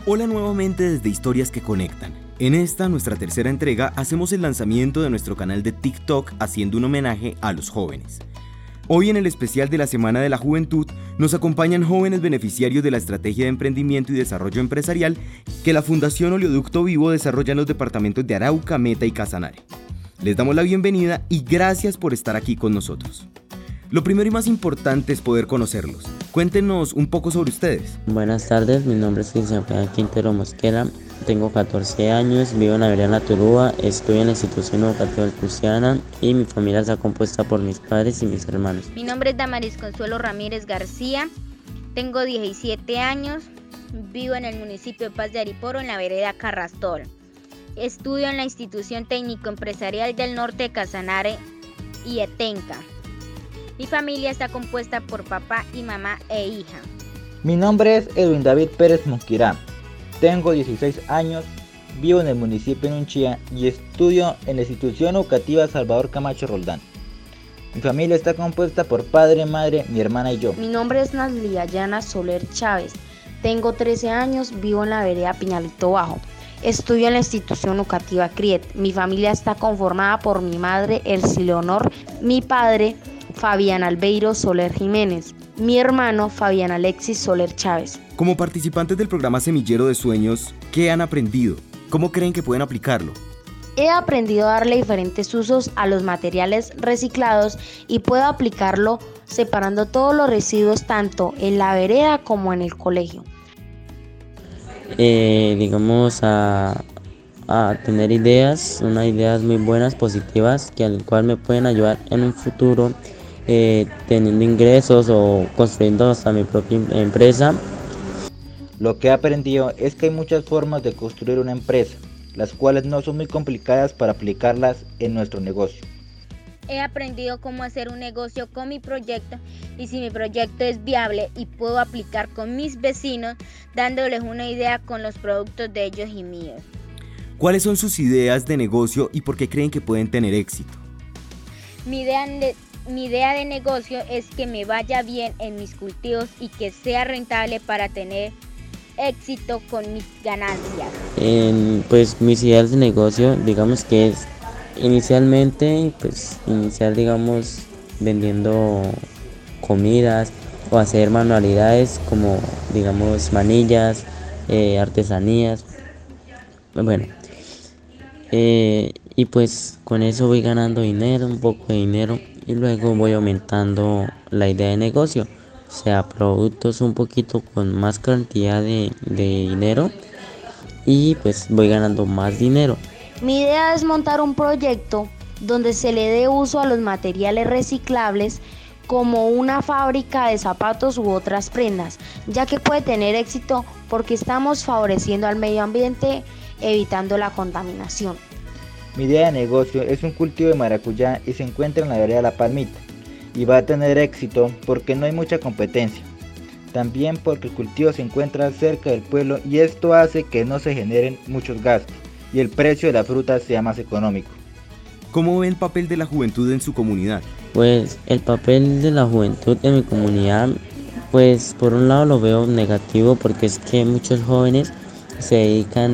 Hola nuevamente desde Historias que Conectan. En esta, nuestra tercera entrega, hacemos el lanzamiento de nuestro canal de TikTok haciendo un homenaje a los jóvenes. Hoy en el especial de la Semana de la Juventud nos acompañan jóvenes beneficiarios de la Estrategia de Emprendimiento y Desarrollo Empresarial que la Fundación Oleoducto Vivo desarrolla en los departamentos de Arauca, Meta y Casanare. Les damos la bienvenida y gracias por estar aquí con nosotros. Lo primero y más importante es poder conocerlos. Cuéntenos un poco sobre ustedes. Buenas tardes, mi nombre es Cristian Quintero Mosquera, tengo 14 años, vivo en la vereda Turúa, estudio en la institución educativa Cristiana y mi familia está compuesta por mis padres y mis hermanos. Mi nombre es Damaris Consuelo Ramírez García, tengo 17 años, vivo en el municipio de Paz de Ariporo, en la vereda Carrastol. Estudio en la institución técnico empresarial del norte de Casanare y Etenca. Mi familia está compuesta por papá y mamá e hija. Mi nombre es Edwin David Pérez Mosquera. Tengo 16 años, vivo en el municipio de Nunchía y estudio en la institución educativa Salvador Camacho Roldán. Mi familia está compuesta por padre, madre, mi hermana y yo. Mi nombre es Nasliyana Soler Chávez. Tengo 13 años, vivo en la vereda Piñalito Bajo. Estudio en la institución educativa CRIET. Mi familia está conformada por mi madre, Ercileonor, mi padre, Fabián Albeiro Soler Jiménez, mi hermano Fabián Alexis Soler Chávez. Como participantes del programa Semillero de Sueños, ¿qué han aprendido? ¿Cómo creen que pueden aplicarlo? He aprendido a darle diferentes usos a los materiales reciclados y puedo aplicarlo separando todos los residuos tanto en la vereda como en el colegio. A tener ideas, unas ideas muy buenas, positivas, que al cual me pueden ayudar en un futuro, teniendo ingresos o construyendo hasta mi propia empresa. Lo que he aprendido es que hay muchas formas de construir una empresa, las cuales no son muy complicadas para aplicarlas en nuestro negocio. He aprendido cómo hacer un negocio con mi proyecto y si mi proyecto es viable y puedo aplicar con mis vecinos, dándoles una idea con los productos de ellos y míos. ¿Cuáles son sus ideas de negocio y por qué creen que pueden tener éxito? Mi idea de negocio es que me vaya bien en mis cultivos y que sea rentable para tener éxito con mis ganancias. Pues mis ideas de negocio, digamos que es inicialmente, iniciar vendiendo comidas o hacer manualidades como manillas, artesanías. Bueno, y pues con eso voy ganando dinero, un poco de dinero, y luego voy aumentando la idea de negocio, o sea, productos un poquito con más cantidad de dinero y pues voy ganando más dinero. Mi idea es montar un proyecto donde se le dé uso a los materiales reciclables como una fábrica de zapatos u otras prendas, ya que puede tener éxito porque estamos favoreciendo al medio ambiente, evitando la contaminación. Mi idea de negocio es un cultivo de maracuyá y se encuentra en la vereda La Palmita y va a tener éxito porque no hay mucha competencia. También porque el cultivo se encuentra cerca del pueblo y esto hace que no se generen muchos gastos y el precio de la fruta sea más económico. ¿Cómo ve el papel de la juventud en su comunidad? Pues el papel de la juventud en mi comunidad, pues por un lado lo veo negativo porque es que muchos jóvenes se dedican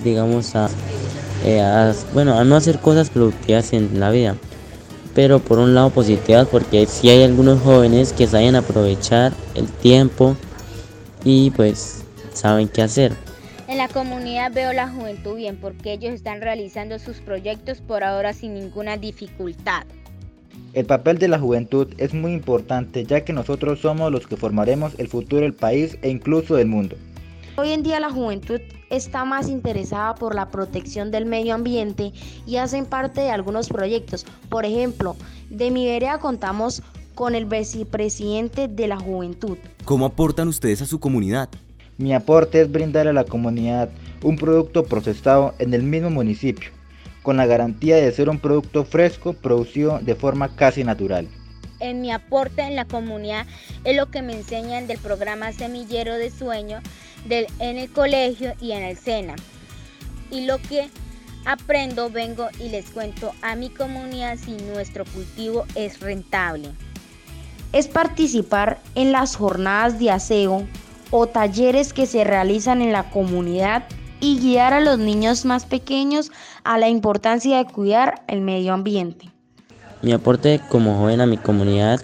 a no hacer cosas productivas en la vida, pero por un lado positivas porque sí hay algunos jóvenes que saben aprovechar el tiempo y pues saben qué hacer. En la comunidad veo la juventud bien porque ellos están realizando sus proyectos por ahora sin ninguna dificultad. El papel de la juventud es muy importante ya que nosotros somos los que formaremos el futuro del país e incluso del mundo. Hoy en día la juventud está más interesada por la protección del medio ambiente y hacen parte de algunos proyectos. Por ejemplo, de mi vereda contamos con el vicepresidente de la juventud. ¿Cómo aportan ustedes a su comunidad? Mi aporte es brindar a la comunidad un producto procesado en el mismo municipio, con la garantía de ser un producto fresco producido de forma casi natural. En mi aporte en la comunidad es lo que me enseñan del programa Semillero de Sueño en el colegio y en el SENA. Y lo que aprendo vengo y les cuento a mi comunidad si nuestro cultivo es rentable. Es participar en las jornadas de aseo o talleres que se realizan en la comunidad y guiar a los niños más pequeños a la importancia de cuidar el medio ambiente. Mi aporte como joven a mi comunidad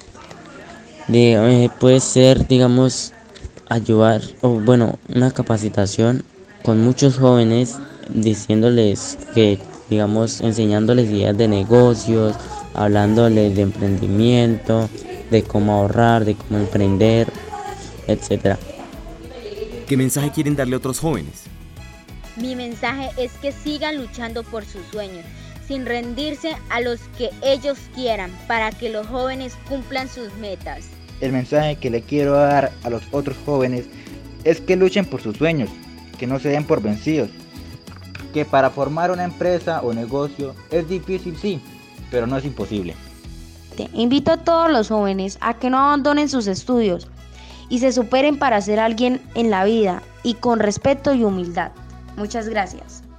puede ser, digamos, ayudar, una capacitación con muchos jóvenes, diciéndoles que, digamos, enseñándoles ideas de negocios, hablándoles de emprendimiento, de cómo ahorrar, de cómo emprender, etc. ¿Qué mensaje quieren darle a otros jóvenes? Mi mensaje es que sigan luchando por sus sueños, sin rendirse a los que ellos quieran, para que los jóvenes cumplan sus metas. El mensaje que le quiero dar a los otros jóvenes es que luchen por sus sueños, que no se den por vencidos, que para formar una empresa o negocio es difícil, sí, pero no es imposible. Invito a todos los jóvenes a que no abandonen sus estudios y se superen para ser alguien en la vida y con respeto y humildad. Muchas gracias.